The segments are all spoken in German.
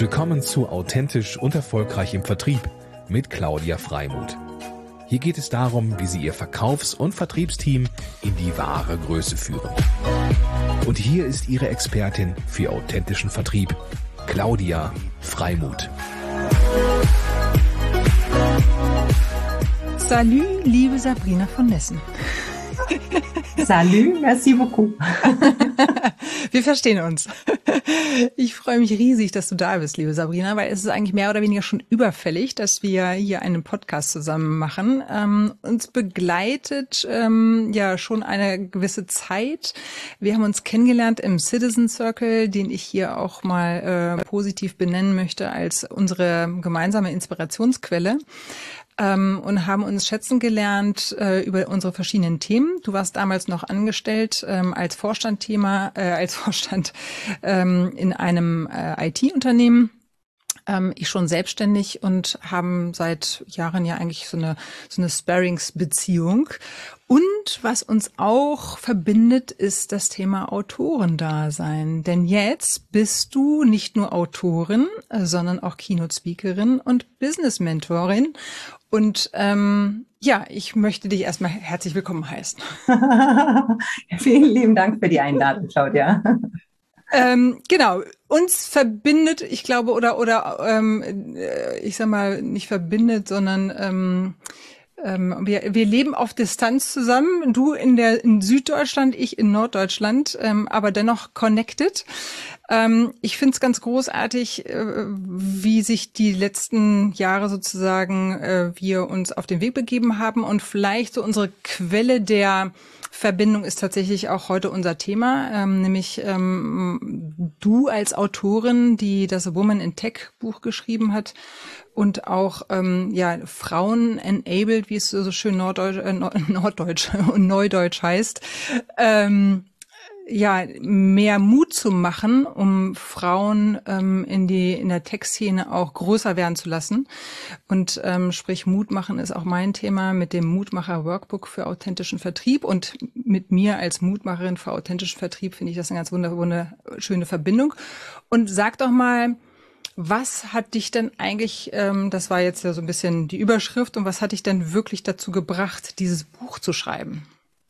Willkommen zu Authentisch und Erfolgreich im Vertrieb mit Claudia Freimuth. Hier geht es darum, wie Sie Ihr Verkaufs- und Vertriebsteam in die wahre Größe führen. Und hier ist Ihre Expertin für authentischen Vertrieb, Claudia Freimuth. Salut, liebe Sabrina von Nessen. Salut, merci beaucoup. Wir verstehen uns. Ich freue mich riesig, dass du da bist, liebe Sabrina, weil es ist eigentlich mehr oder weniger schon überfällig, dass wir hier einen Podcast zusammen machen. Uns begleitet ja schon eine gewisse Zeit. Wir haben uns kennengelernt im Citizen Circle, den ich hier auch mal positiv benennen möchte als unsere gemeinsame Inspirationsquelle. Und haben uns schätzen gelernt über unsere verschiedenen Themen. Du warst damals noch angestellt als Vorstand in einem IT-Unternehmen. Ich schon selbstständig und haben seit Jahren ja eigentlich so eine Sparringsbeziehung. Und was uns auch verbindet, ist das Thema Autorendasein. Denn jetzt bist du nicht nur Autorin, sondern auch Keynote-Speakerin und Business-Mentorin. Und ja, ich möchte dich erstmal herzlich willkommen heißen. Vielen lieben Dank für die Einladung, Claudia. Genau, uns verbindet, ich glaube, ich sag mal, nicht verbindet, sondern wir leben auf Distanz zusammen. Du in Süddeutschland, ich in Norddeutschland, aber dennoch connected. Ich finde es ganz großartig, wie sich die letzten Jahre sozusagen wir uns auf den Weg begeben haben und vielleicht so unsere Quelle der Verbindung ist tatsächlich auch heute unser Thema, nämlich du als Autorin, die das Woman in Tech Buch geschrieben hat und auch ja Frauen enabled, wie es so schön Norddeutsch und Neudeutsch heißt, ja, mehr Mut zu machen, um Frauen in der Tech-Szene auch größer werden zu lassen. Und sprich, Mut machen ist auch mein Thema mit dem Mutmacher-Workbook für authentischen Vertrieb. Und mit mir als Mutmacherin für authentischen Vertrieb finde ich das eine ganz wunderschöne Verbindung. Und sag doch mal, was hat dich denn eigentlich, das war jetzt ja so ein bisschen die Überschrift, und was hat dich denn wirklich dazu gebracht, dieses Buch zu schreiben?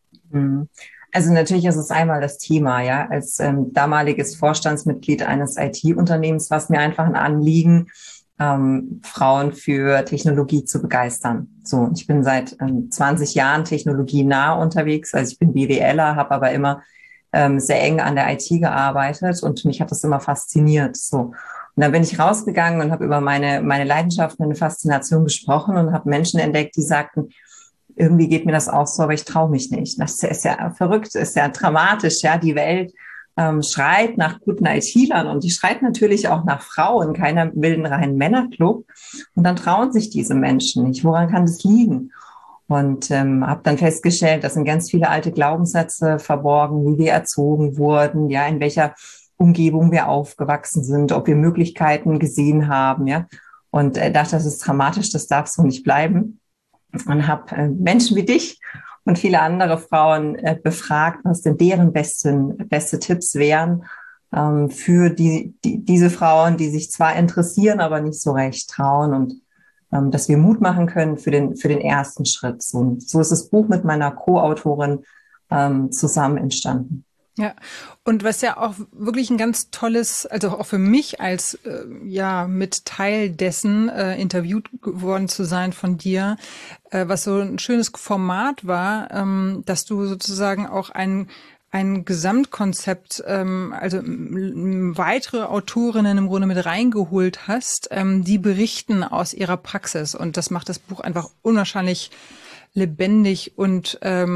Also natürlich ist es einmal das Thema, ja, als damaliges Vorstandsmitglied eines IT-Unternehmens war es mir einfach ein Anliegen, Frauen für Technologie zu begeistern. So, ich bin seit 20 Jahren technologienah unterwegs, also ich bin BWLer, habe aber immer sehr eng an der IT gearbeitet und mich hat das immer fasziniert. So, und dann bin ich rausgegangen und habe über meine Leidenschaft, meine Faszination gesprochen und habe Menschen entdeckt, die sagten, irgendwie geht mir das auch so, aber ich traue mich nicht. Das ist ja verrückt, ist ja dramatisch. Ja, die Welt schreit nach guten IT-Lern und die schreit natürlich auch nach Frauen. Keiner will einen reinen Männerclub. Und dann trauen sich diese Menschen nicht. Woran kann das liegen? Und habe dann festgestellt, das sind ganz viele alte Glaubenssätze verborgen, wie wir erzogen wurden, ja, in welcher Umgebung wir aufgewachsen sind, ob wir Möglichkeiten gesehen haben, ja. Und dachte, das ist dramatisch, das darf so nicht bleiben. Und habe Menschen wie dich und viele andere Frauen befragt, was denn deren beste Tipps wären für diese Frauen, die sich zwar interessieren, aber nicht so recht trauen und dass wir Mut machen können für den ersten Schritt. So ist das Buch mit meiner Co-Autorin zusammen entstanden. Ja, und was ja auch wirklich ein ganz tolles, also auch für mich als ja mit Teil dessen interviewt worden zu sein von dir, was so ein schönes Format war, dass du sozusagen auch ein Gesamtkonzept, also weitere Autorinnen im Grunde mit reingeholt hast, die berichten aus ihrer Praxis, und das macht das Buch einfach unwahrscheinlich lebendig und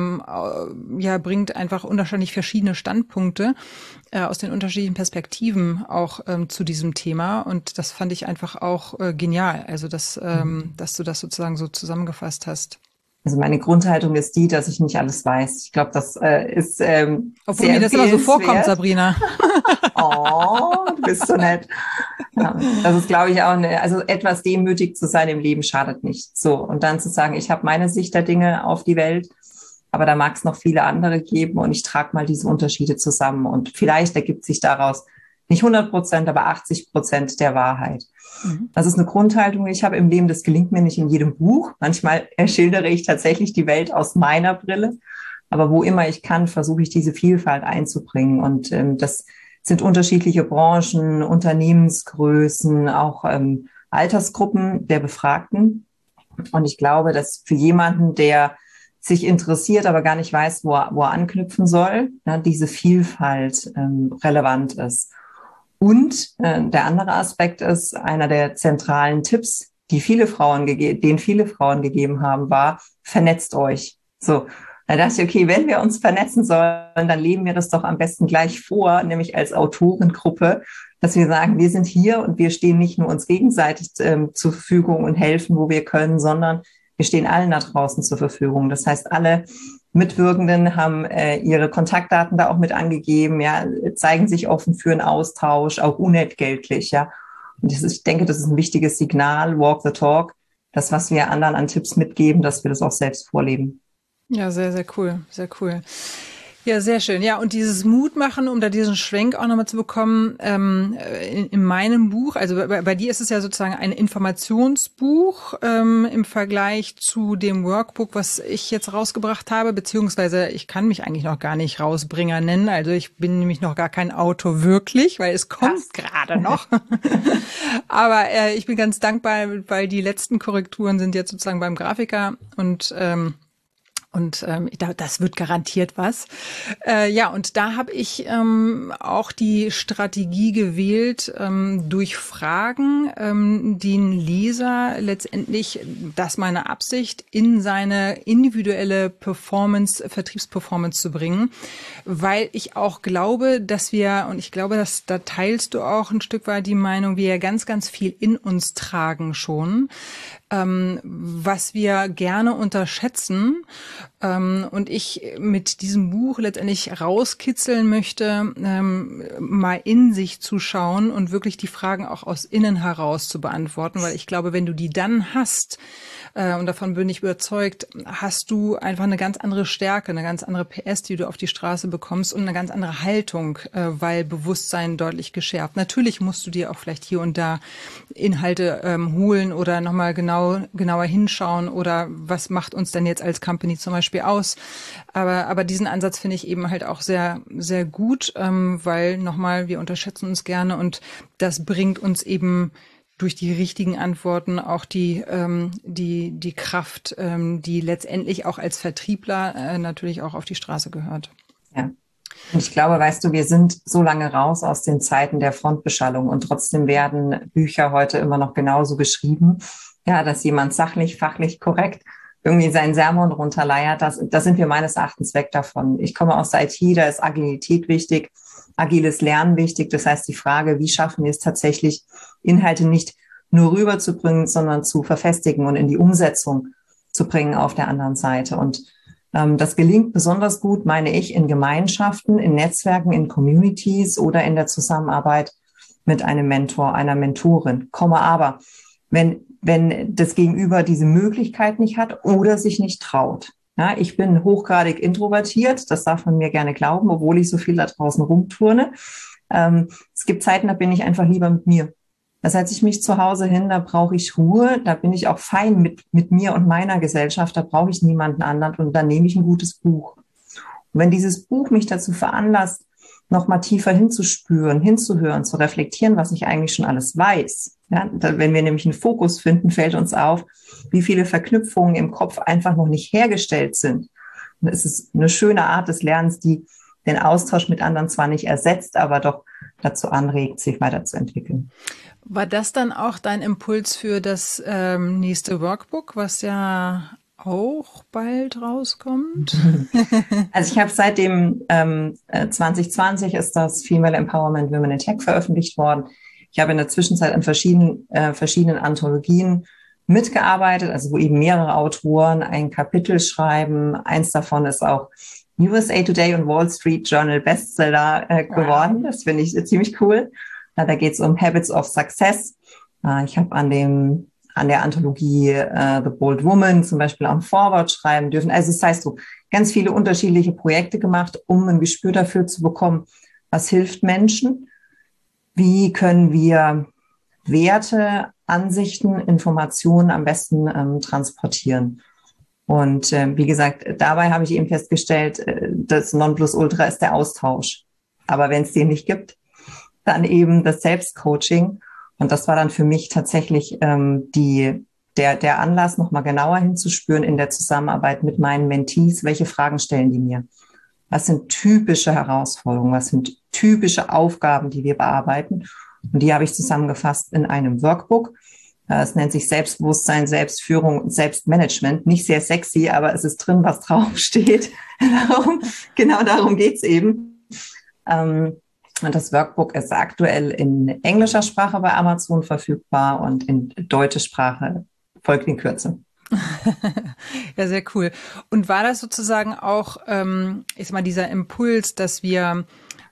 ja bringt einfach unwahrscheinlich verschiedene Standpunkte aus den unterschiedlichen Perspektiven auch zu diesem Thema, und das fand ich einfach auch genial, also dass du das sozusagen so zusammengefasst hast. Also meine Grundhaltung ist die, dass ich nicht alles weiß. Ich glaube, das ist obwohl mir das immer so vorkommt, Sabrina. Oh, du bist so nett. Ja, das ist, glaube ich, auch also etwas demütig zu sein im Leben schadet nicht. So, und dann zu sagen, ich habe meine Sicht der Dinge auf die Welt, aber da mag es noch viele andere geben und ich trage mal diese Unterschiede zusammen und vielleicht ergibt sich daraus nicht 100%, aber 80% der Wahrheit. Das ist eine Grundhaltung, die ich habe im Leben. Das gelingt mir nicht in jedem Buch. Manchmal schildere ich tatsächlich die Welt aus meiner Brille. Aber wo immer ich kann, versuche ich diese Vielfalt einzubringen. Und das sind unterschiedliche Branchen, Unternehmensgrößen, auch Altersgruppen der Befragten. Und ich glaube, dass für jemanden, der sich interessiert, aber gar nicht weiß, wo er anknüpfen soll, ja, diese Vielfalt relevant ist. Und der andere Aspekt ist, einer der zentralen Tipps, denen viele Frauen gegeben haben, war, vernetzt euch. So, da dachte ich, okay, wenn wir uns vernetzen sollen, dann leben wir das doch am besten gleich vor, nämlich als Autorengruppe, dass wir sagen, wir sind hier und wir stehen nicht nur uns gegenseitig zur Verfügung und helfen, wo wir können, sondern wir stehen allen da draußen zur Verfügung. Das heißt, alle Mitwirkenden haben ihre Kontaktdaten da auch mit angegeben, ja, zeigen sich offen für einen Austausch, auch unentgeltlich, ja. Und ich denke, das ist ein wichtiges Signal, walk the talk, das, was wir anderen an Tipps mitgeben, dass wir das auch selbst vorleben. Ja, sehr, sehr cool, sehr cool. Ja, sehr schön. Ja, und dieses Mutmachen, um da diesen Schwenk auch nochmal zu bekommen, in meinem Buch, also bei dir ist es ja sozusagen ein Informationsbuch im Vergleich zu dem Workbook, was ich jetzt rausgebracht habe, beziehungsweise ich kann mich eigentlich noch gar nicht Rausbringer nennen, also ich bin nämlich noch gar kein Autor wirklich, weil es kommt gerade noch. Aber ich bin ganz dankbar, weil die letzten Korrekturen sind jetzt sozusagen beim Grafiker und das wird garantiert was. Ja, und da habe ich auch die Strategie gewählt, durch Fragen den Leser letztendlich, das ist meine Absicht, in seine individuelle Vertriebsperformance zu bringen, weil ich auch glaube, dass wir, und ich glaube, dass da teilst du auch ein Stück weit die Meinung, wir ganz, ganz viel in uns tragen schon, was wir gerne unterschätzen und ich mit diesem Buch letztendlich rauskitzeln möchte, mal in sich zu schauen und wirklich die Fragen auch aus innen heraus zu beantworten, weil ich glaube, wenn du die dann hast, und davon bin ich überzeugt, hast du einfach eine ganz andere Stärke, eine ganz andere PS, die du auf die Straße bekommst und eine ganz andere Haltung, weil Bewusstsein deutlich geschärft. Natürlich musst du dir auch vielleicht hier und da Inhalte holen oder nochmal genauer hinschauen oder was macht uns denn jetzt als Company zum Beispiel aus. Aber diesen Ansatz finde ich eben halt auch sehr, sehr gut, weil nochmal, wir unterschätzen uns gerne und das bringt uns eben durch die richtigen Antworten auch die Kraft, die letztendlich auch als Vertriebler natürlich auch auf die Straße gehört. Ja. Und ich glaube, weißt du, wir sind so lange raus aus den Zeiten der Frontbeschallung und trotzdem werden Bücher heute immer noch genauso geschrieben, ja, dass jemand sachlich, fachlich korrekt irgendwie seinen Sermon runterleiert. Da sind wir meines Erachtens weg davon. Ich komme aus der IT, da ist Agilität wichtig, agiles Lernen wichtig. Das heißt, die Frage, wie schaffen wir es tatsächlich, Inhalte nicht nur rüberzubringen, sondern zu verfestigen und in die Umsetzung zu bringen auf der anderen Seite. Und das gelingt besonders gut, meine ich, in Gemeinschaften, in Netzwerken, in Communities oder in der Zusammenarbeit mit einem Mentor, einer Mentorin. Aber wenn das Gegenüber diese Möglichkeit nicht hat oder sich nicht traut. Ja, ich bin hochgradig introvertiert, das darf man mir gerne glauben, obwohl ich so viel da draußen rumturne. Es gibt Zeiten, da bin ich einfach lieber mit mir. Da setze ich mich zu Hause hin, da brauche ich Ruhe, da bin ich auch fein mit mir und meiner Gesellschaft, da brauche ich niemanden anderen und dann nehme ich ein gutes Buch. Und wenn dieses Buch mich dazu veranlasst, noch mal tiefer hinzuspüren, hinzuhören, zu reflektieren, was ich eigentlich schon alles weiß. Ja, wenn wir nämlich einen Fokus finden, fällt uns auf, wie viele Verknüpfungen im Kopf einfach noch nicht hergestellt sind. Und es ist eine schöne Art des Lernens, die den Austausch mit anderen zwar nicht ersetzt, aber doch dazu anregt, sich weiterzuentwickeln. War das dann auch dein Impuls für das nächste Workbook, was ja auch bald rauskommt? Also ich habe seit dem 2020 ist das Female Empowerment Women in Tech veröffentlicht worden. Ich habe in der Zwischenzeit an verschiedenen Anthologien mitgearbeitet, also wo eben mehrere Autoren ein Kapitel schreiben. Eins davon ist auch USA Today und Wall Street Journal Bestseller geworden. Das finde ich ziemlich cool. Da geht es um Habits of Success. Ich habe an der Anthologie The Bold Woman zum Beispiel auch ein Vorwort schreiben dürfen. Also das heißt so, ganz viele unterschiedliche Projekte gemacht, um ein Gespür dafür zu bekommen, was hilft Menschen, wie können wir Werte, Ansichten, Informationen am besten transportieren. Und wie gesagt, dabei habe ich eben festgestellt, das Nonplusultra ist der Austausch. Aber wenn es den nicht gibt, dann eben das Selbstcoaching. Und das war dann für mich tatsächlich der Anlass, nochmal genauer hinzuspüren in der Zusammenarbeit mit meinen Mentees. Welche Fragen stellen die mir? Was sind typische Herausforderungen? Was sind typische Aufgaben, die wir bearbeiten? Und die habe ich zusammengefasst in einem Workbook. Es nennt sich Selbstbewusstsein, Selbstführung und Selbstmanagement. Nicht sehr sexy, aber es ist drin, was draufsteht. Genau darum geht's eben. Und das Workbook ist aktuell in englischer Sprache bei Amazon verfügbar und in deutsche Sprache folgt in Kürze. Ja, sehr cool. Und war das sozusagen auch, ich sag mal, dieser Impuls, dass wir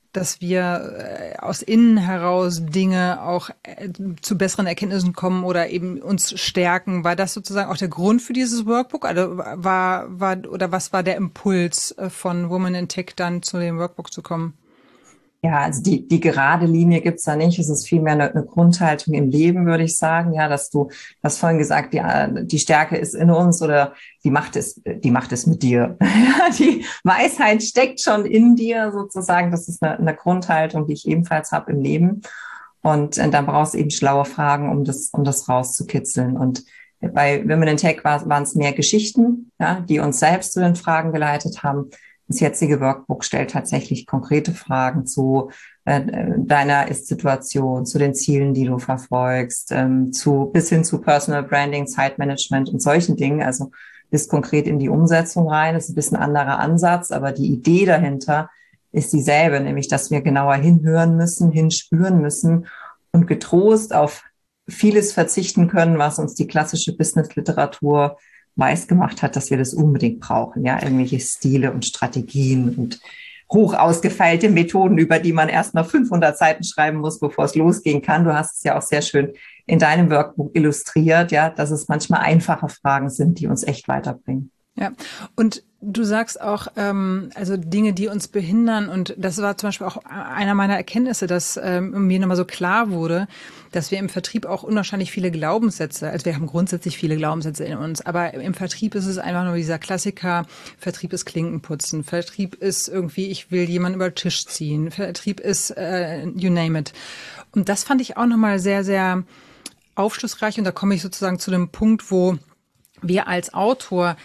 aus innen heraus Dinge auch zu besseren Erkenntnissen kommen oder eben uns stärken? War das sozusagen auch der Grund für dieses Workbook? Also oder was war der Impuls von Women in Tech dann zu dem Workbook zu kommen? Ja, also die gerade Linie gibt's da nicht. Es ist vielmehr eine Grundhaltung im Leben, würde ich sagen. Ja, du hast vorhin gesagt, die Stärke ist in uns oder die Macht ist mit dir. Die Weisheit steckt schon in dir sozusagen. Das ist eine Grundhaltung, die ich ebenfalls habe im Leben. Und dann brauchst du eben schlaue Fragen, um das rauszukitzeln. Und bei Women in Tech waren es mehr Geschichten, ja, die uns selbst zu den Fragen geleitet haben. Das jetzige Workbook stellt tatsächlich konkrete Fragen zu deiner Ist-Situation, zu den Zielen, die du verfolgst, bis hin zu Personal Branding, Zeitmanagement und solchen Dingen. Also bis konkret in die Umsetzung rein. Das ist ein bisschen ein anderer Ansatz, aber die Idee dahinter ist dieselbe, nämlich, dass wir genauer hinhören müssen, hinspüren müssen und getrost auf vieles verzichten können, was uns die klassische Business-Literatur weiß gemacht hat, dass wir das unbedingt brauchen, ja, irgendwelche Stile und Strategien und hoch ausgefeilte Methoden, über die man erstmal 500 Seiten schreiben muss, bevor es losgehen kann. Du hast es ja auch sehr schön in deinem Workbook illustriert, ja, dass es manchmal einfache Fragen sind, die uns echt weiterbringen. Ja, und du sagst auch, also Dinge, die uns behindern, und das war zum Beispiel auch einer meiner Erkenntnisse, dass mir nochmal so klar wurde, dass wir im Vertrieb auch unwahrscheinlich viele Glaubenssätze, also wir haben grundsätzlich viele Glaubenssätze in uns, aber im Vertrieb ist es einfach nur dieser Klassiker, Vertrieb ist Klinkenputzen, Vertrieb ist irgendwie, ich will jemanden über den Tisch ziehen, Vertrieb ist you name it. Und das fand ich auch nochmal sehr, sehr aufschlussreich, und da komme ich sozusagen zu dem Punkt, wo wir als Autor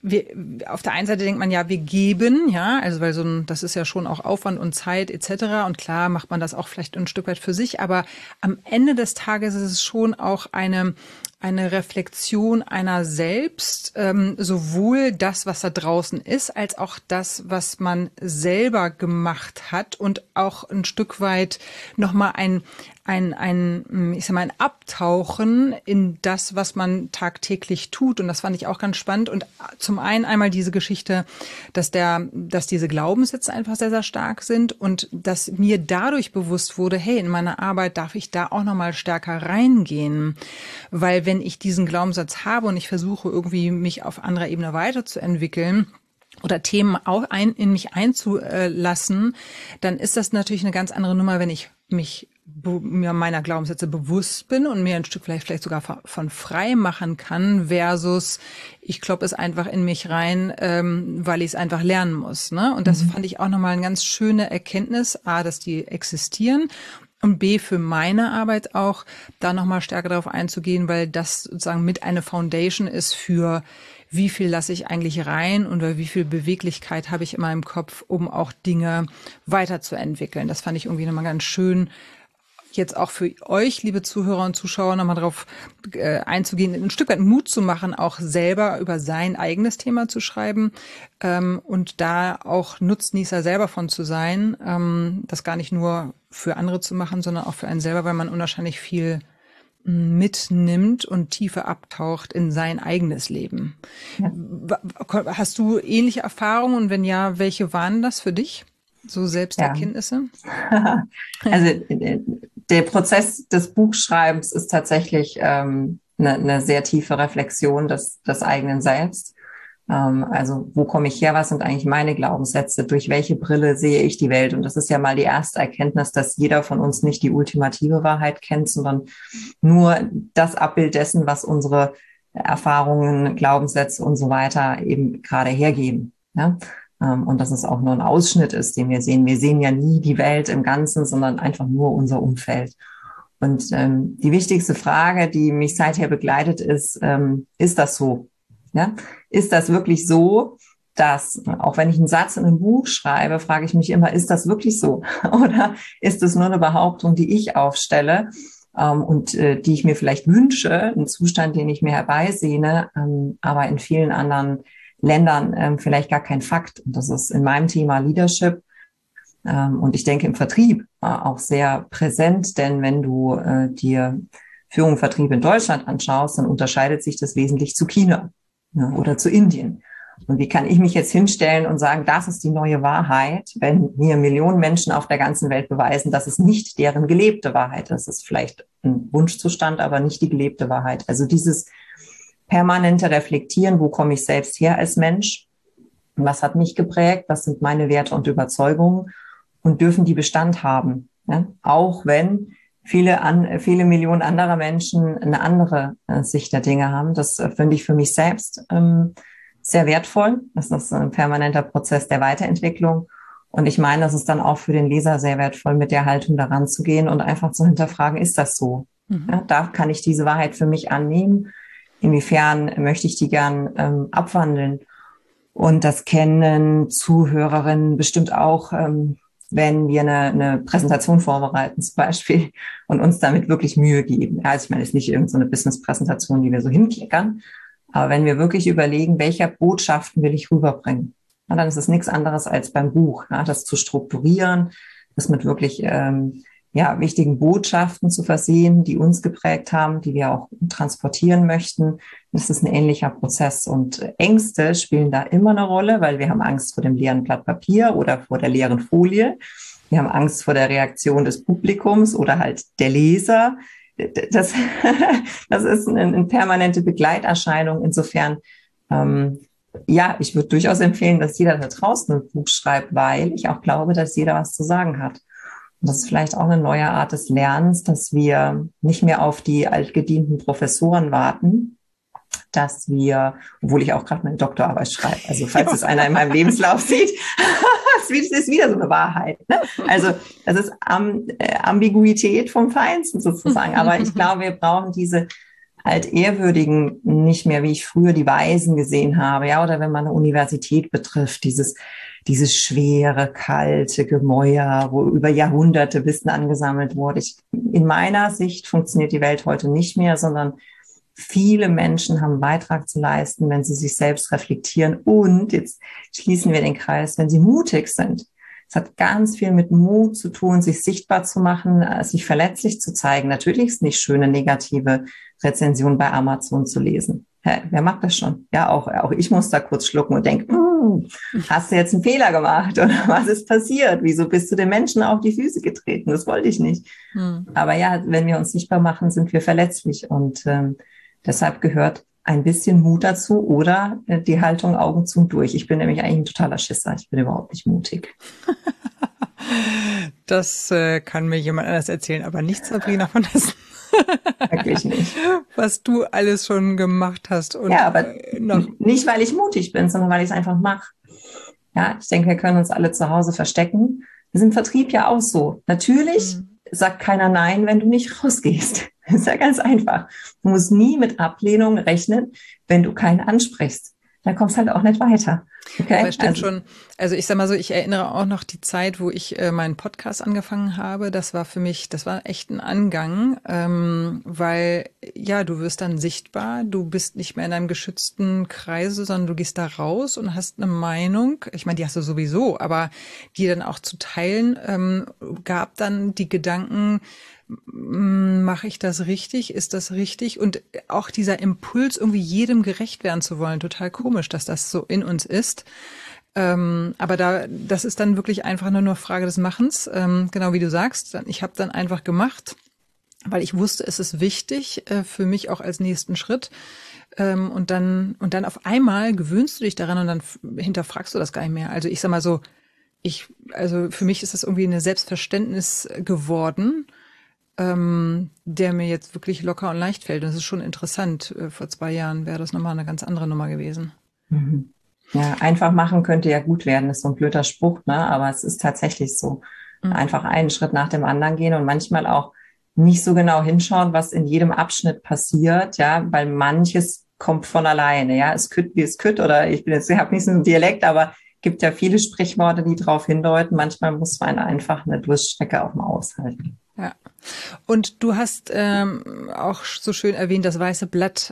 auf der einen Seite denkt man ja, wir geben, ja, also weil das ist ja schon auch Aufwand und Zeit etc. Und klar macht man das auch vielleicht ein Stück weit für sich, aber am Ende des Tages ist es schon auch eine Reflexion einer selbst, sowohl das, was da draußen ist, als auch das, was man selber gemacht hat, und auch ein Stück weit nochmal ein Abtauchen in das, was man tagtäglich tut. Und das fand ich auch ganz spannend. Und zum einen einmal diese Geschichte, dass diese Glaubenssätze einfach sehr, sehr stark sind, und dass mir dadurch bewusst wurde, hey, in meiner Arbeit darf ich da auch nochmal stärker reingehen. Weil wenn ich diesen Glaubenssatz habe und ich versuche irgendwie mich auf anderer Ebene weiterzuentwickeln oder Themen auch in mich einzulassen, dann ist das natürlich eine ganz andere Nummer, wenn ich mir meiner Glaubenssätze bewusst bin und mir ein Stück vielleicht sogar von frei machen kann, versus ich kloppe es einfach in mich rein, weil ich es einfach lernen muss. Ne? Und das fand ich auch nochmal eine ganz schöne Erkenntnis, A, dass die existieren, und B, für meine Arbeit auch, da nochmal stärker darauf einzugehen, weil das sozusagen mit eine Foundation ist für wie viel lasse ich eigentlich rein oder wie viel Beweglichkeit habe ich in meinem Kopf, um auch Dinge weiterzuentwickeln. Das fand ich irgendwie nochmal ganz schön, jetzt auch für euch, liebe Zuhörer und Zuschauer, nochmal darauf einzugehen, ein Stück weit Mut zu machen, auch selber über sein eigenes Thema zu schreiben, und da auch Nutznießer selber von zu sein, das gar nicht nur für andere zu machen, sondern auch für einen selber, weil man unwahrscheinlich viel mitnimmt und tiefer abtaucht in sein eigenes Leben. Ja. Hast du ähnliche Erfahrungen, und wenn ja, welche waren das für dich? So Selbsterkenntnisse? Ja. Also der Prozess des Buchschreibens ist tatsächlich eine sehr tiefe Reflexion des eigenen Selbst. Also wo komme ich her? Was sind eigentlich meine Glaubenssätze? Durch welche Brille sehe ich die Welt? Und das ist ja mal die erste Erkenntnis, dass jeder von uns nicht die ultimative Wahrheit kennt, sondern nur das Abbild dessen, was unsere Erfahrungen, Glaubenssätze und so weiter eben gerade hergeben. Ja? Und dass es auch nur ein Ausschnitt ist, den wir sehen. Wir sehen ja nie die Welt im Ganzen, sondern einfach nur unser Umfeld. Und die wichtigste Frage, die mich seither begleitet, ist das so? Ja? Ist das wirklich so, dass, auch wenn ich einen Satz in einem Buch schreibe, frage ich mich immer, ist das wirklich so? Oder ist es nur eine Behauptung, die ich aufstelle und die ich mir vielleicht wünsche, ein Zustand, den ich mir herbeisehne, aber in vielen anderen Ländern vielleicht gar kein Fakt. Und das ist in meinem Thema Leadership und ich denke im Vertrieb auch sehr präsent, denn wenn du dir Führung und Vertrieb in Deutschland anschaust, dann unterscheidet sich das wesentlich zu China. Oder zu Indien. Und wie kann ich mich jetzt hinstellen und sagen, das ist die neue Wahrheit, wenn mir Millionen Menschen auf der ganzen Welt beweisen, dass es nicht deren gelebte Wahrheit ist. Es ist vielleicht ein Wunschzustand, aber nicht die gelebte Wahrheit. Also dieses permanente Reflektieren, wo komme ich selbst her als Mensch? Was hat mich geprägt? Was sind meine Werte und Überzeugungen? Und dürfen die Bestand haben? Ja? Auch wenn viele Millionen anderer Menschen eine andere Sicht der Dinge haben. Das finde ich für mich selbst sehr wertvoll. Das ist ein permanenter Prozess der Weiterentwicklung. Und ich meine, das ist dann auch für den Leser sehr wertvoll, mit der Haltung daran zu gehen und einfach zu hinterfragen, ist das so? Ja, da kann ich diese Wahrheit für mich annehmen. Inwiefern möchte ich die gern abwandeln? Und das kennen Zuhörerinnen bestimmt auch, wenn wir eine Präsentation vorbereiten zum Beispiel und uns damit wirklich Mühe geben. Ja, also ich meine, es ist nicht irgendeine Business-Präsentation, die wir so hinklickern, aber wenn wir wirklich überlegen, welche Botschaften will ich rüberbringen, ja, dann ist es nichts anderes als beim Buch, ja, das zu strukturieren, das mit wirklich wichtigen Botschaften zu versehen, die uns geprägt haben, die wir auch transportieren möchten. Das ist ein ähnlicher Prozess und Ängste spielen da immer eine Rolle, weil wir haben Angst vor dem leeren Blatt Papier oder vor der leeren Folie. Wir haben Angst vor der Reaktion des Publikums oder halt der Leser. Das ist eine permanente Begleiterscheinung. Insofern, ich würde durchaus empfehlen, dass jeder da draußen ein Buch schreibt, weil ich auch glaube, dass jeder was zu sagen hat. Und das ist vielleicht auch eine neue Art des Lernens, dass wir nicht mehr auf die altgedienten Professoren warten, dass wir, obwohl ich auch gerade meine Doktorarbeit schreibe, also falls es einer in meinem Lebenslauf sieht, es ist wieder so eine Wahrheit. Ne? Also das ist Ambiguität vom Feinsten sozusagen. Aber ich glaube, wir brauchen diese Altehrwürdigen nicht mehr, wie ich früher die Weisen gesehen habe, ja, oder wenn man eine Universität betrifft, dieses schwere, kalte Gemäuer, wo über Jahrhunderte Wissen angesammelt wurde. In meiner Sicht funktioniert die Welt heute nicht mehr, sondern viele Menschen haben einen Beitrag zu leisten, wenn sie sich selbst reflektieren und, jetzt schließen wir den Kreis, wenn sie mutig sind. Es hat ganz viel mit Mut zu tun, sich sichtbar zu machen, sich verletzlich zu zeigen. Natürlich ist nicht schön, eine negative Rezension bei Amazon zu lesen. Wer macht das schon? Ja, auch ich muss da kurz schlucken und denken, hast du jetzt einen Fehler gemacht oder was ist passiert? Wieso bist du den Menschen auf die Füße getreten? Das wollte ich nicht. Aber ja, wenn wir uns sichtbar machen, sind wir verletzlich und deshalb gehört ein bisschen Mut dazu oder die Haltung Augen zu und durch. Ich bin nämlich eigentlich ein totaler Schisser. Ich bin überhaupt nicht mutig. Das kann mir jemand anders erzählen, aber nicht Sabrina von Essen. Wirklich nicht. Was du alles schon gemacht hast. Und ja, aber nicht, weil ich mutig bin, sondern weil ich es einfach mache. Ja, ich denke, wir können uns alle zu Hause verstecken. Wir sind im Vertrieb ja auch so. Natürlich sagt keiner Nein, wenn du nicht rausgehst. Das ist ja ganz einfach. Du musst nie mit Ablehnung rechnen, wenn du keinen ansprichst. Dann kommst du halt auch nicht weiter. Okay? Aber stimmt schon. Also ich sag mal so, ich erinnere auch noch die Zeit, wo ich meinen Podcast angefangen habe. Das war für mich, das war echt ein Angang, weil ja, du wirst dann sichtbar. Du bist nicht mehr in einem geschützten Kreise, sondern du gehst da raus und hast eine Meinung. Ich meine, die hast du sowieso, aber die dann auch zu teilen, gab dann die Gedanken, mache ich das richtig? Ist das richtig? Und auch dieser Impuls, irgendwie jedem gerecht werden zu wollen, total komisch, dass das so in uns ist. Aber das ist dann wirklich einfach nur Frage des Machens. Genau wie du sagst, ich habe dann einfach gemacht, weil ich wusste, es ist wichtig für mich auch als nächsten Schritt. und dann auf einmal gewöhnst du dich daran und dann hinterfragst du das gar nicht mehr. Also ich sag mal so, also für mich ist das irgendwie eine Selbstverständnis geworden, der mir jetzt wirklich locker und leicht fällt. Das ist schon interessant. Vor 2 Jahren wäre das nochmal eine ganz andere Nummer gewesen. Mhm. Ja, einfach machen könnte ja gut werden, ist so ein blöder Spruch, ne? Aber es ist tatsächlich so. Einfach einen Schritt nach dem anderen gehen und manchmal auch nicht so genau hinschauen, was in jedem Abschnitt passiert, ja, weil manches kommt von alleine, ja. Es kütt, wie es kütt, oder ich habe nicht so einen Dialekt, aber gibt ja viele Sprichworte, die darauf hindeuten. Manchmal muss man einfach eine Durststrecke auch mal aushalten. Ja. Und du hast auch so schön erwähnt, das weiße Blatt.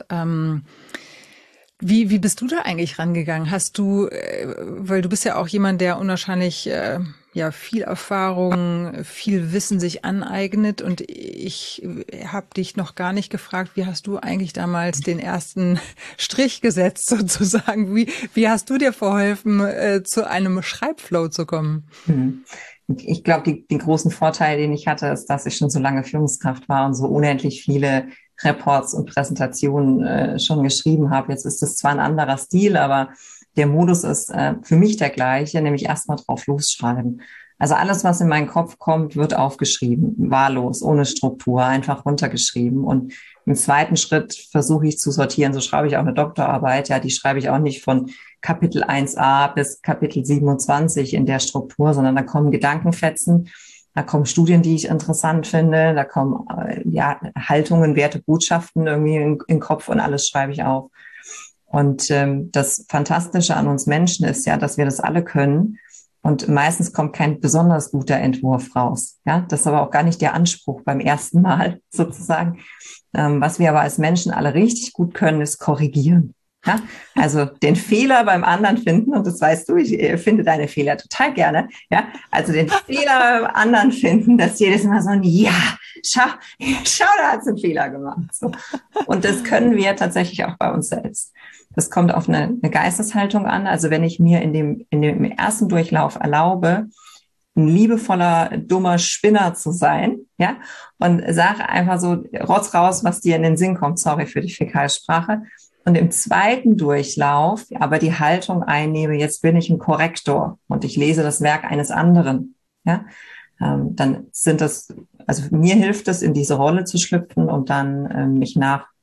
Wie bist du da eigentlich rangegangen? Hast du, weil du bist ja auch jemand, der unwahrscheinlich viel Erfahrung, viel Wissen sich aneignet, und ich habe dich noch gar nicht gefragt, wie hast du eigentlich damals den ersten Strich gesetzt sozusagen? Wie hast du dir verholfen, zu einem Schreibflow zu kommen? Ich glaube, den großen Vorteil, den ich hatte, ist, dass ich schon so lange Führungskraft war und so unendlich viele Reports und Präsentationen schon geschrieben habe. Jetzt ist es zwar ein anderer Stil, aber der Modus ist für mich der gleiche, nämlich erstmal drauf losschreiben. Also alles, was in meinen Kopf kommt, wird aufgeschrieben, wahllos, ohne Struktur, einfach runtergeschrieben. Und im zweiten Schritt versuche ich zu sortieren. So schreibe ich auch eine Doktorarbeit. Ja, die schreibe ich auch nicht von Kapitel 1a bis Kapitel 27 in der Struktur, sondern da kommen Gedankenfetzen, da kommen Studien, die ich interessant finde, da kommen Haltungen, Werte, Botschaften irgendwie in den Kopf, und alles schreibe ich auf. Und das Fantastische an uns Menschen ist ja, dass wir das alle können. Und meistens kommt kein besonders guter Entwurf raus. Ja, das ist aber auch gar nicht der Anspruch beim ersten Mal sozusagen. Was wir aber als Menschen alle richtig gut können, ist korrigieren. Ja, also den Fehler beim anderen finden, und das weißt du, ich finde deine Fehler total gerne. Ja, also den Fehler beim anderen finden, dass jedes Mal so ein schau, da hat's einen Fehler gemacht. So. Und das können wir tatsächlich auch bei uns selbst. Das kommt auf eine Geisteshaltung an. Also wenn ich mir in dem ersten Durchlauf erlaube, ein liebevoller, dummer Spinner zu sein, ja, und sage einfach so, rotz raus, was dir in den Sinn kommt, sorry für die Fäkalsprache. Und im zweiten Durchlauf aber die Haltung einnehme, jetzt bin ich ein Korrektor und ich lese das Werk eines anderen, ja, dann sind das, also mir hilft es, in diese Rolle zu schlüpfen und dann mich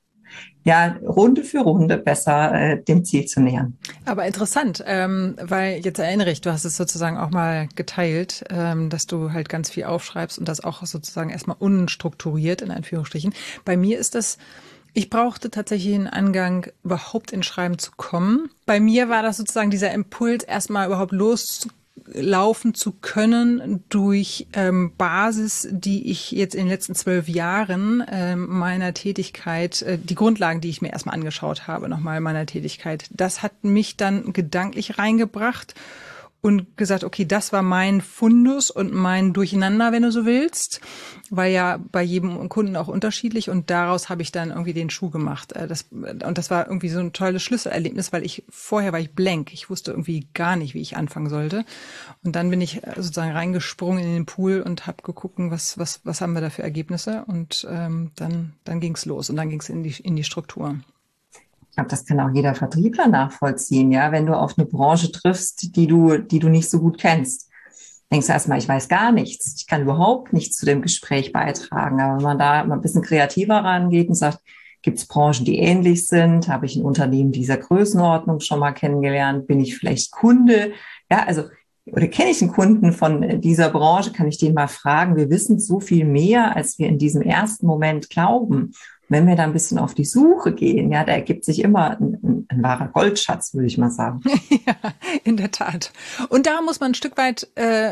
Runde für Runde besser dem Ziel zu nähern. Aber interessant, weil jetzt erinnere ich, du hast es sozusagen auch mal geteilt, dass du halt ganz viel aufschreibst und das auch sozusagen erstmal unstrukturiert in Anführungsstrichen. Bei mir ist das, ich brauchte tatsächlich einen Angang, überhaupt ins Schreiben zu kommen. Bei mir war das sozusagen dieser Impuls, erstmal überhaupt loslaufen zu können durch Basis, die ich jetzt in den letzten 12 Jahren meiner Tätigkeit, die Grundlagen, die ich mir erstmal angeschaut habe, nochmal meiner Tätigkeit, das hat mich dann gedanklich reingebracht und gesagt, okay, das war mein Fundus und mein Durcheinander, wenn du so willst, weil ja bei jedem Kunden auch unterschiedlich, und daraus habe ich dann irgendwie den Schuh gemacht. Das war irgendwie so ein tolles Schlüsselerlebnis, weil vorher war ich blank. Ich wusste irgendwie gar nicht, wie ich anfangen sollte. Und dann bin ich sozusagen reingesprungen in den Pool und habe geguckt, was haben wir da für Ergebnisse, und dann ging's los und dann ging's in die Struktur. Ich glaube, das kann auch jeder Vertriebler nachvollziehen, ja, wenn du auf eine Branche triffst, die du nicht so gut kennst. Denkst du erstmal, ich weiß gar nichts, ich kann überhaupt nichts zu dem Gespräch beitragen. Aber wenn man da mal ein bisschen kreativer rangeht und sagt, gibt es Branchen, die ähnlich sind? Habe ich ein Unternehmen dieser Größenordnung schon mal kennengelernt? Bin ich vielleicht Kunde? Ja, also, oder kenne ich einen Kunden von dieser Branche? Kann ich den mal fragen? Wir wissen so viel mehr, als wir in diesem ersten Moment glauben. Wenn wir da ein bisschen auf die Suche gehen, ja, da ergibt sich immer ein wahrer Goldschatz, würde ich mal sagen. Ja, in der Tat. Und da muss man ein Stück weit,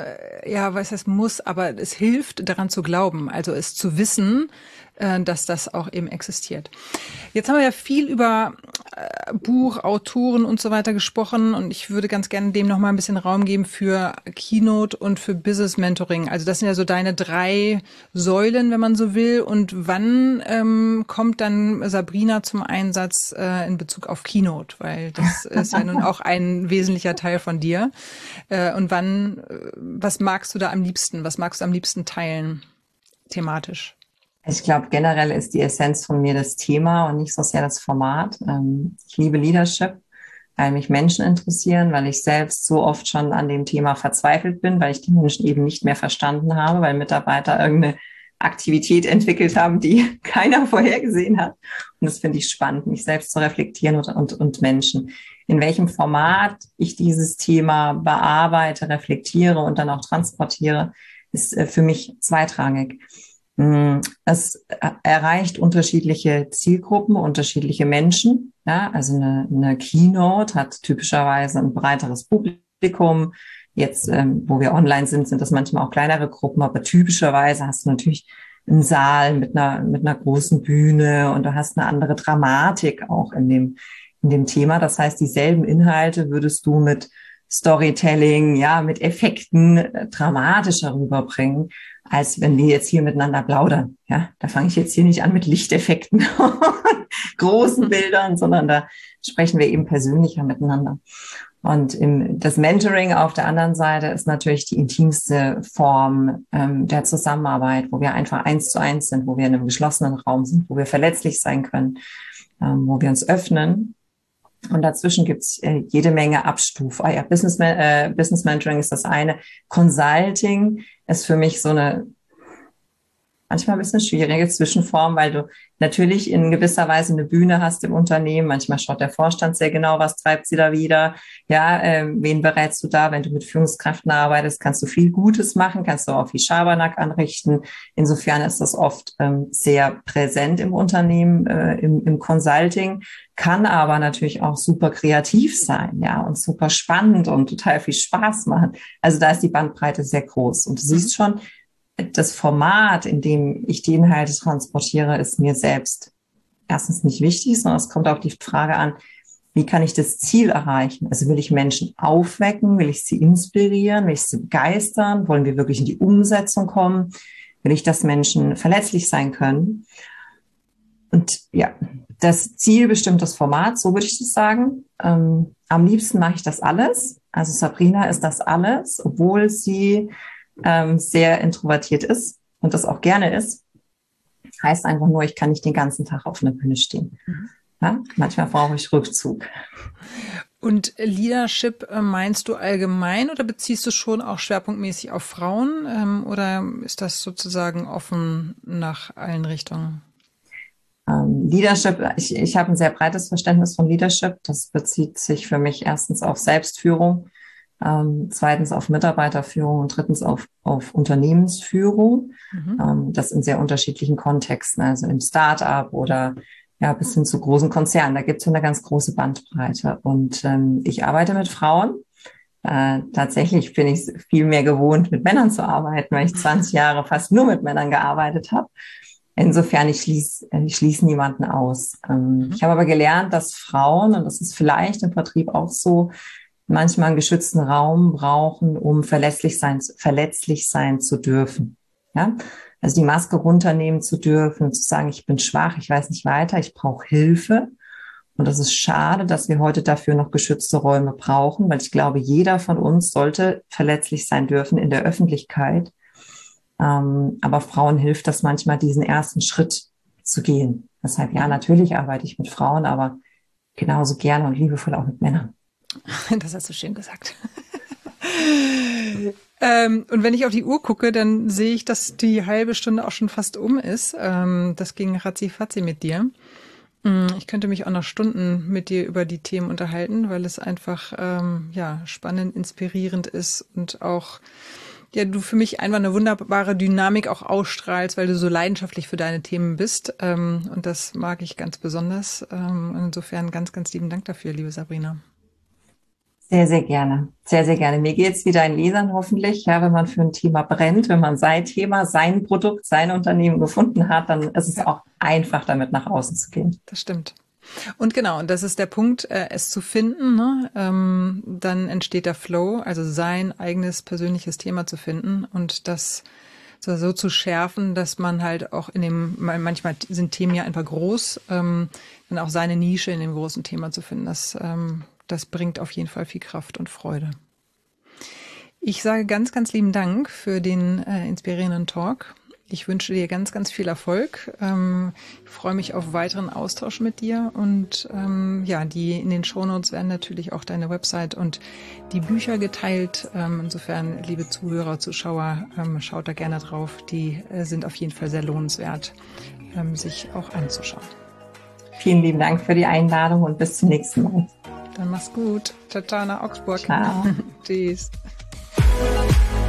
was heißt muss, aber es hilft, daran zu glauben, also es zu wissen, dass das auch eben existiert. Jetzt haben wir ja viel über Buch, Autoren und so weiter gesprochen, und ich würde ganz gerne dem noch mal ein bisschen Raum geben für Keynote und für Business Mentoring. Also das sind ja so deine 3 Säulen, wenn man so will. Und wann kommt dann Sabrina zum Einsatz in Bezug auf Keynote? Weil das ist ja nun auch ein wesentlicher Teil von dir. Und was magst du da am liebsten? Was magst du am liebsten teilen, thematisch? Ich glaube, generell ist die Essenz von mir das Thema und nicht so sehr das Format. Ich liebe Leadership, weil mich Menschen interessieren, weil ich selbst so oft schon an dem Thema verzweifelt bin, weil ich die Menschen eben nicht mehr verstanden habe, weil Mitarbeiter irgendeine Aktivität entwickelt haben, die keiner vorhergesehen hat. Und das finde ich spannend, mich selbst zu reflektieren und Menschen. In welchem Format ich dieses Thema bearbeite, reflektiere und dann auch transportiere, ist für mich zweitrangig. Es erreicht unterschiedliche Zielgruppen, unterschiedliche Menschen. Ja, also eine Keynote hat typischerweise ein breiteres Publikum. Jetzt, wo wir online sind, sind das manchmal auch kleinere Gruppen, aber typischerweise hast du natürlich einen Saal mit einer großen Bühne und du hast eine andere Dramatik auch in dem Thema. Das heißt, dieselben Inhalte würdest du mit Storytelling, ja, mit Effekten dramatischer rüberbringen, als wenn wir jetzt hier miteinander plaudern. Ja, da fange ich jetzt hier nicht an mit Lichteffekten und großen Bildern, sondern da sprechen wir eben persönlicher miteinander. Und das Mentoring auf der anderen Seite ist natürlich die intimste Form der Zusammenarbeit, wo wir einfach 1:1 sind, wo wir in einem geschlossenen Raum sind, wo wir verletzlich sein können, wo wir uns öffnen. Und dazwischen gibt's jede Menge Abstufungen. Ja, Business Mentoring ist das eine. Consulting ist für mich so eine manchmal ein bisschen schwierige Zwischenform, weil du natürlich in gewisser Weise eine Bühne hast im Unternehmen. Manchmal schaut der Vorstand sehr genau, was treibt sie da wieder. Ja, wen berätst du da? Wenn du mit Führungskräften arbeitest, kannst du viel Gutes machen, kannst du auch viel Schabernack anrichten. Insofern ist das oft sehr präsent im Unternehmen, im Consulting, kann aber natürlich auch super kreativ sein, ja, und super spannend und total viel Spaß machen. Also da ist die Bandbreite sehr groß. Und du siehst schon, das Format, in dem ich die Inhalte transportiere, ist mir selbst erstens nicht wichtig, sondern es kommt auf die Frage an, wie kann ich das Ziel erreichen? Also will ich Menschen aufwecken? Will ich sie inspirieren? Will ich sie begeistern? Wollen wir wirklich in die Umsetzung kommen? Will ich, dass Menschen verletzlich sein können? Und ja, das Ziel bestimmt das Format, so würde ich das sagen. Am liebsten mache ich das alles. Also Sabrina ist das alles, obwohl sie sehr introvertiert ist und das auch gerne ist. Heißt einfach nur, ich kann nicht den ganzen Tag auf einer Bühne stehen. Ja? Manchmal brauche ich Rückzug. Und Leadership meinst du allgemein oder beziehst du schon auch schwerpunktmäßig auf Frauen oder ist das sozusagen offen nach allen Richtungen? Leadership, ich habe ein sehr breites Verständnis von Leadership. Das bezieht sich für mich erstens auf Selbstführung, zweitens auf Mitarbeiterführung und drittens auf Unternehmensführung. Das in sehr unterschiedlichen Kontexten, also im Start-up oder ja bis hin zu großen Konzernen. Da gibt es eine ganz große Bandbreite. Und ich arbeite mit Frauen. Tatsächlich bin ich viel mehr gewohnt, mit Männern zu arbeiten, weil ich 20 Jahre fast nur mit Männern gearbeitet habe. Insofern, ich schließe niemanden aus. Ich habe aber gelernt, dass Frauen, und das ist vielleicht im Vertrieb auch so, manchmal einen geschützten Raum brauchen, um verletzlich sein zu dürfen. Ja? Also die Maske runternehmen zu dürfen und zu sagen, ich bin schwach, ich weiß nicht weiter, ich brauche Hilfe. Und das ist schade, dass wir heute dafür noch geschützte Räume brauchen, weil ich glaube, jeder von uns sollte verletzlich sein dürfen in der Öffentlichkeit. Aber Frauen hilft das manchmal, diesen ersten Schritt zu gehen. Deshalb, ja, natürlich arbeite ich mit Frauen, aber genauso gerne und liebevoll auch mit Männern. Das hast du schön gesagt. Und wenn ich auf die Uhr gucke, dann sehe ich, dass die halbe Stunde auch schon fast um ist. Das ging ratzi-fatzi mit dir. Ich könnte mich auch noch Stunden mit dir über die Themen unterhalten, weil es einfach spannend, inspirierend ist und auch du für mich einfach eine wunderbare Dynamik auch ausstrahlst, weil du so leidenschaftlich für deine Themen bist. Und das mag ich ganz besonders. Insofern ganz, ganz lieben Dank dafür, liebe Sabrina. Sehr, sehr gerne. Sehr, sehr gerne. Mir geht's wie deinen Lesern hoffentlich. Ja, wenn man für ein Thema brennt, wenn man sein Thema, sein Produkt, sein Unternehmen gefunden hat, dann ist es auch einfach, damit nach außen zu gehen. Das stimmt. Und genau, und das ist der Punkt, es zu finden, ne? Dann entsteht der Flow, also sein eigenes persönliches Thema zu finden und das so zu schärfen, dass man halt auch manchmal sind Themen ja einfach groß, dann auch seine Nische in dem großen Thema zu finden, das bringt auf jeden Fall viel Kraft und Freude. Ich sage ganz, ganz lieben Dank für den inspirierenden Talk. Ich wünsche dir ganz, ganz viel Erfolg. Ich freue mich auf weiteren Austausch mit dir und die in den Shownotes werden natürlich auch deine Website und die Bücher geteilt. Insofern, liebe Zuhörer, Zuschauer, schaut da gerne drauf. Die sind auf jeden Fall sehr lohnenswert, sich auch anzuschauen. Vielen lieben Dank für die Einladung und bis zum nächsten Mal. Dann mach's gut. Ciao, ciao nach Augsburg. Ciao. Tschüss.